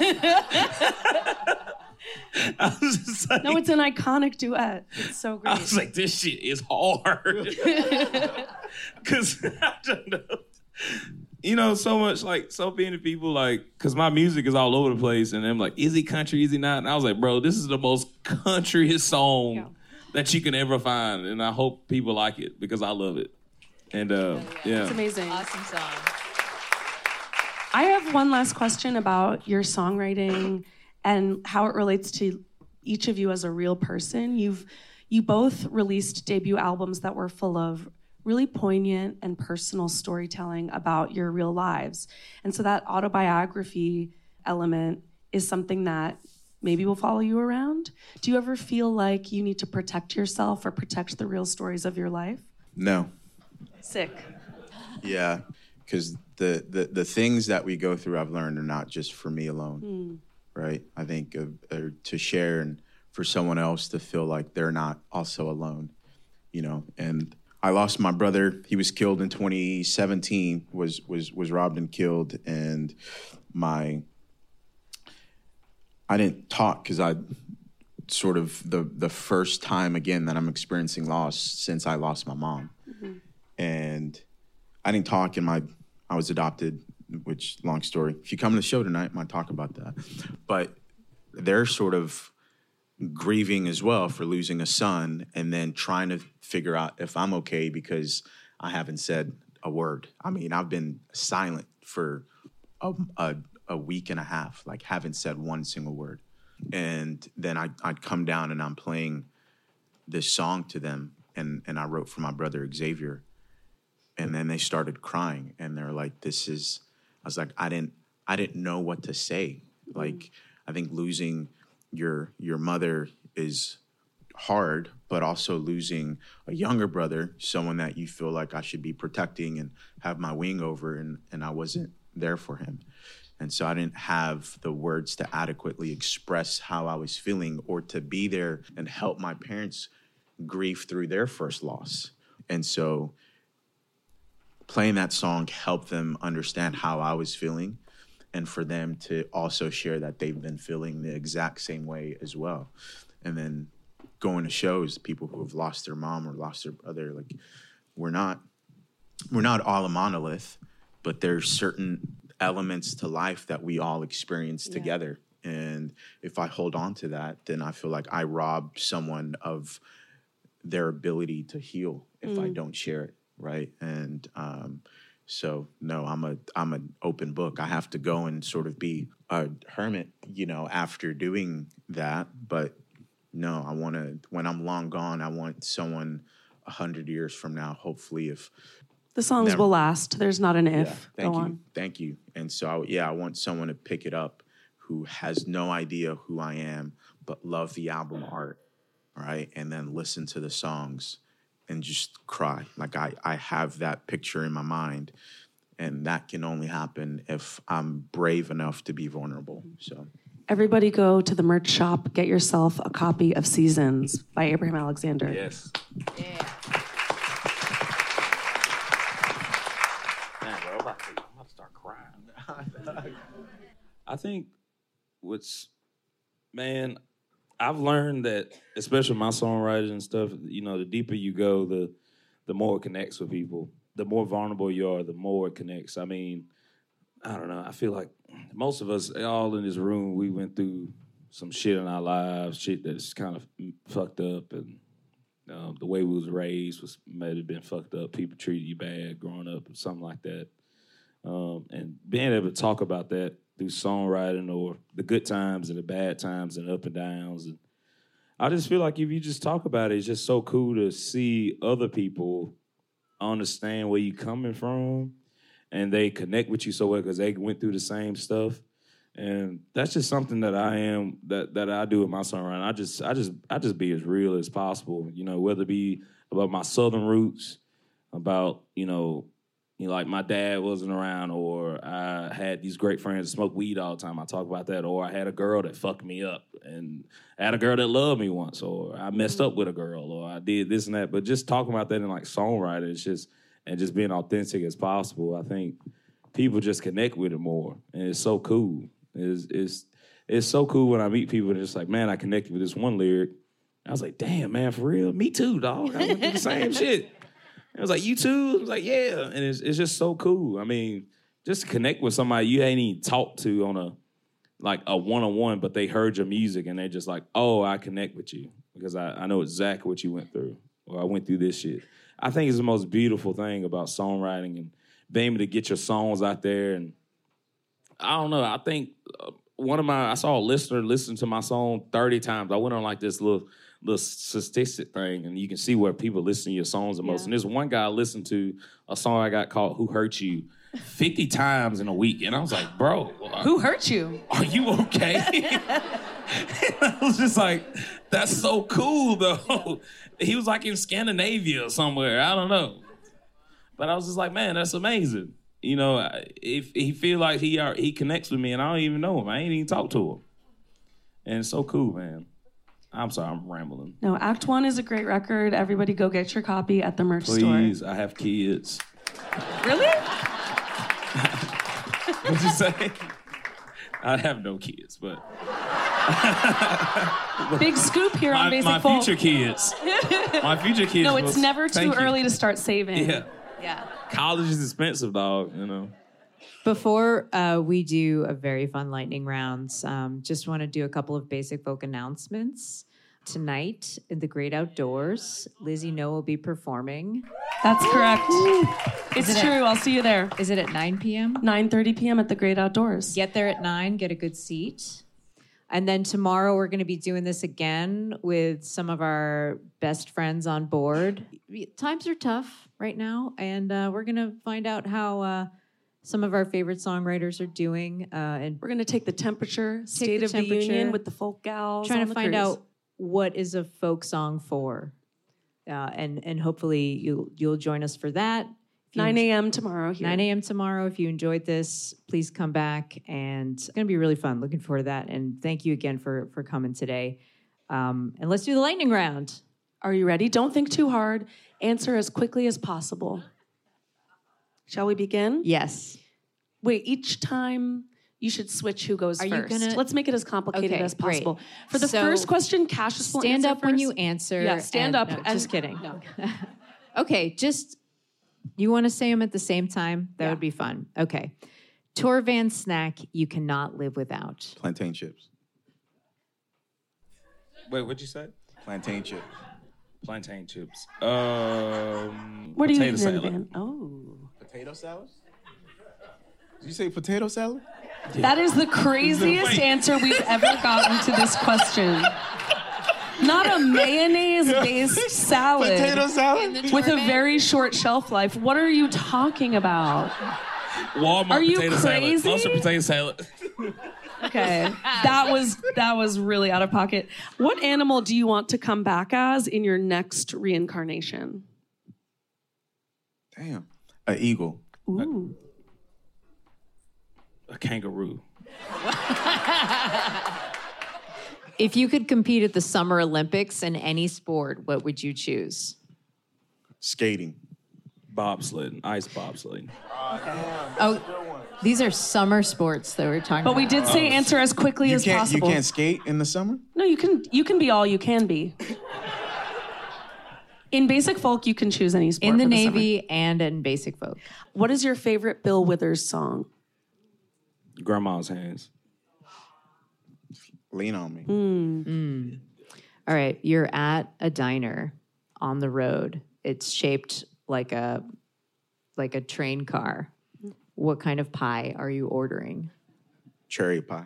I was just like, no, it's an iconic duet. It's so great. I was like, this shit is hard. Because I don't know. You know, so much, like, so many people, like, because my music is all over the place, and I'm like, is he country, is he not? And I was like, bro, this is the most countryest song yeah. that you can ever find, and I hope people like it, because I love it. And, uh, yeah. It's amazing. Awesome song. I have one last question about your songwriting and how it relates to each of you as a real person. You've you both released debut albums that were full of really poignant and personal storytelling about your real lives. And so that autobiography element is something that maybe will follow you around. Do you ever feel like you need to protect yourself or protect the real stories of your life? No. Sick. Yeah, because the, the, the things that we go through, I've learned, are not just for me alone, mm. right? I think of, uh, to share and for someone else to feel like they're not also alone, you know. And I lost my brother. He was killed in twenty seventeen, was was was robbed and killed. And my, I didn't talk because I sort of the the first time again that I'm experiencing loss since I lost my mom. Mm-hmm. And I didn't talk, and my I was adopted, which, long story. If you come to the show tonight, I might talk about that. But they're sort of grieving as well for losing a son, and then trying to figure out if I'm okay because I haven't said a word. I mean, I've been silent for a, a, a week and a half, like haven't said one single word. And then I, I'd come down and I'm playing this song to them, and, and I wrote for my brother Xavier. And then they started crying, and they're like, this is, I was like, I didn't, I didn't know what to say. Like, I think losing your your mother is hard, but also losing a younger brother, someone that you feel like I should be protecting and have my wing over, and, and I wasn't there for him. And so I didn't have the words to adequately express how I was feeling or to be there and help my parents grieve through their first loss. And so playing that song helped them understand how I was feeling, and for them to also share that they've been feeling the exact same way as well. And then going to shows, people who have lost their mom or lost their brother, like, we're not, we're not all a monolith, but there's certain elements to life that we all experience yeah. together. And if I hold on to that, then I feel like I rob someone of their ability to heal if mm. I don't share it, right? And, um, So no, I'm a I'm an open book. I have to go and sort of be a hermit, you know, after doing that. But no, I want to. When I'm long gone, I want someone a hundred years from now, hopefully, if the songs never, will last. There's not an if. Yeah, thank go you, on. thank you. And so, I, yeah, I want someone to pick it up who has no idea who I am, but love the album art, right, and then listen to the songs and just cry. Like, I, I have that picture in my mind, and that can only happen if I'm brave enough to be vulnerable. So everybody go to the merch shop, get yourself a copy of Seasons by Abraham Alexander. Yes. Yeah. Man, bro, I'm about to, I'm about to start crying. I think what's, man, I've learned that, especially my songwriting and stuff, you know, the deeper you go, the the more it connects with people. The more vulnerable you are, the more it connects. I mean, I don't know. I feel like most of us, all in this room, we went through some shit in our lives, shit that's kind of fucked up, and uh, the way we was raised was might have been fucked up. People treated you bad growing up or something like that. Um, and being able to talk about that through songwriting, or the good times and the bad times and up and downs. And I just feel like if you just talk about it, it's just so cool to see other people understand where you're coming from, and they connect with you so well because they went through the same stuff. And that's just something that I am, that that I do with my songwriting. I just, I just, I just be as real as possible, you know, whether it be about my Southern roots, about, you know, You know, like my dad wasn't around, or I had these great friends that smoke weed all the time. I talk about that. Or I had a girl that fucked me up, and I had a girl that loved me once, or I messed up with a girl, or I did this and that. But just talking about that in like songwriting, it's just, and just being authentic as possible, I think people just connect with it more, and it's so cool. It's it's it's so cool when I meet people and it's like, man, I connected with this one lyric. I was like, damn, man, for real? Me too, dog. I went through the same shit. It was like, you too? I was like, yeah. And it's it's just so cool. I mean, just to connect with somebody you ain't even talked to on a, like a one-on-one, but they heard your music and they just like, oh, I connect with you because I, I know exactly what you went through, or I went through this shit. I think it's the most beautiful thing about songwriting and being able to get your songs out there. And I don't know, I think one of my, I saw a listener listen to my song thirty times. I went on like this little little statistic thing, and you can see where people listen to your songs the most. Yeah. And there's one guy I listened to a song I got called "Who Hurt You" fifty times in a week, and I was like, "Bro, Who hurt you? are you okay?" I was just like, "That's so cool, though." He was like in Scandinavia or somewhere. I don't know, but I was just like, "Man, that's amazing." You know, if he feel like he are, he connects with me, and I don't even know him. I ain't even talk to him, and it's so cool, man. I'm sorry, I'm rambling. No, Act One is a great record. Everybody go get your copy at the merch Please, store. I have kids. Really? What'd you say? I have no kids, but Big scoop here my, on Basic my Folk. future kids. My future kids. No, it's was- never too thank you. early to start saving. Yeah, Yeah. college is expensive, dog. You know. Before uh, we do a very fun lightning rounds, um, just want to do a couple of Basic Folk announcements. Tonight in the Great Outdoors, Lizzie No will be performing. That's correct. It's it true. at- I'll see you there. Is it at nine p.m.? nine thirty p.m. at the Great Outdoors. Get there at nine, get a good seat. And then tomorrow we're going to be doing this again with some of our best friends on board. Times are tough right now, and uh, we're going to find out how uh, some of our favorite songwriters are doing. Uh, and We're going to take the temperature, state the of the temperature. union with the folk gals. trying on to the find cruise. out what is a folk song for. Uh, and and hopefully you'll, you'll join us for that. If you nine a.m. tomorrow here. nine a.m. tomorrow. If you enjoyed this, please come back. And it's going to be really fun. Looking forward to that. And thank you again for, for coming today. Um, and let's do the lightning round. Are you ready? Don't think too hard. Answer as quickly as possible. Shall we begin? Yes. Wait, each time you should switch who goes Are you first. gonna- Let's make it as complicated Okay, as possible. great. For the So, first question, Cassius will Stand answer up when first. you answer. Yeah, stand and- up no, and- just kidding. No. Okay, just, you want to say them at the same time? That Yeah. would be fun. Okay. Tour van snack you cannot live without. Plantain chips. Wait, what'd you say? Plantain chips. Plantain chips. Um, What are you potato eating in the salad. van? Oh. Potato salad? Did you say potato salad? That is the craziest Wait. answer we've ever gotten to this question. Not a mayonnaise-based salad salad? with a very short shelf life. What are you talking about? Walmart Are you potato crazy? salad. Mustard potato salad. Okay, that was that was really out of pocket. What animal do you want to come back as in your next reincarnation? Damn. An eagle. Ooh. A kangaroo. If you could compete at the Summer Olympics in any sport, what would you choose? Skating. Bobsledding. Ice bobsledding. Oh, these are summer sports that we're talking But about. we did say answer as quickly You as can't, you possible. can't skate in the summer? No, you can you can be all you can be. In Basic Folk, you can choose any sport. in the for summer. Navy and in Basic Folk. What is your favorite Bill Withers song? Grandma's hands. Lean on me. Hmm. All right, you're at a diner on the road. It's shaped like a like a train car. What kind of pie are you ordering? Cherry pie.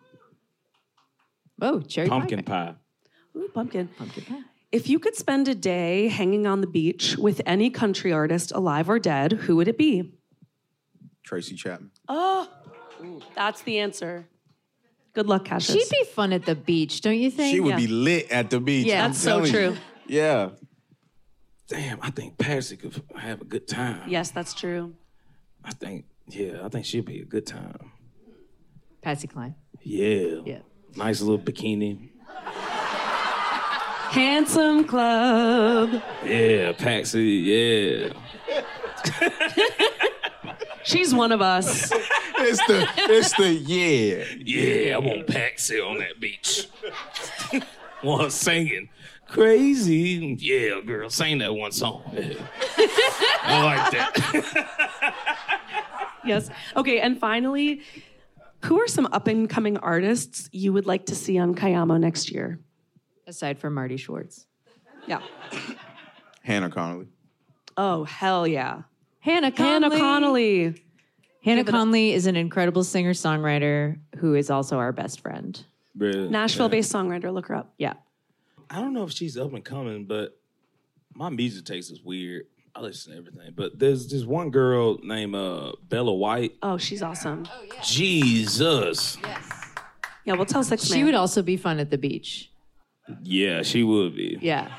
Oh, cherry Pumpkin pie. pie. Ooh, pumpkin. Pumpkin pie. If you could spend a day hanging on the beach with any country artist, alive or dead, who would it be? Tracy Chapman. Oh, that's the answer. Good luck, Cassius. She'd be fun at the beach, don't you think? She would Yeah. be lit at the beach. Yeah. I'm That's so telling you. true. Yeah. Damn, I think Patsy could have a good time. Yes, that's true. I think, yeah, I think she'd be a good time. Patsy Cline. Yeah. Yeah. Nice little bikini. Handsome Club. Yeah, Patsy, yeah. She's one of us. It's the, it's the, yeah. Yeah, I want Patsy on that beach. Want her singing. Crazy. Yeah, girl, sing that one song. Yeah. I like that. Yes. Okay, and finally, who are some up-and-coming artists you would like to see on Kayamo next year? Aside from Marty Schwartz. Yeah. Hannah Connolly. Oh, hell yeah. Hannah Conley. Hannah Connolly. Hannah Conley is an incredible singer-songwriter who is also our best friend. Really? Nashville-based songwriter. Look her up. Yeah. I don't know if she's up and coming, but my music taste is weird. I listen to everything, but there's this one girl named uh, Bella White. Oh, she's awesome. Oh, yeah. Jesus. Yes. Yeah, we'll tell Six She Man. would also be fun at the beach. Yeah, she would be. Yeah.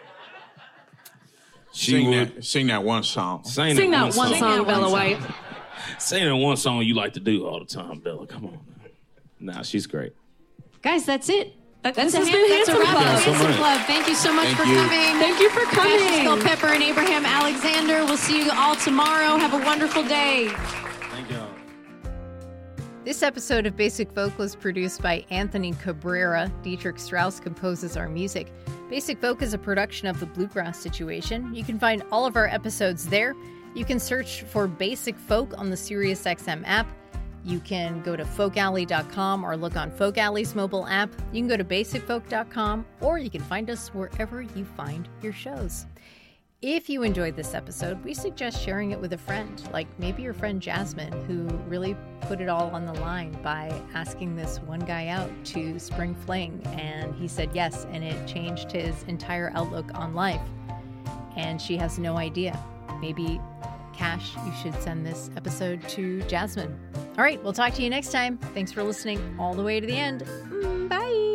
She Sing would that, sing that one song. sing, Sing that one song. song, Bella White. Sing that one song you like to do all the time, Bella. Come on. Nah, she's great. Guys, that's it. That, That's, this a, has been that's a Handsome wrap Club. of so Handsome much. Club. Thank you so much Thank for you. coming. Thank you for coming. Cassius Culpepper and Abraham Alexander. We'll see you all tomorrow. Have a wonderful day. Thank y'all. This episode of Basic Folk was produced by Anthony Cabrera. Dietrich Strauss composes our music. Basic Folk is a production of the Bluegrass Situation. You can find all of our episodes there. You can search for Basic Folk on the SiriusXM app. You can go to folk alley dot com or look on Folk Alley's mobile app. You can go to basic folk dot com or you can find us wherever you find your shows. If you enjoyed this episode, we suggest sharing it with a friend, like maybe your friend Jasmine, who really put it all on the line by asking this one guy out to Spring Fling, and he said yes, and it changed his entire outlook on life. And she has no idea. Maybe, Cash, you should send this episode to Jasmine. All right, we'll talk to you next time. Thanks for listening all the way to the end. Mm, bye.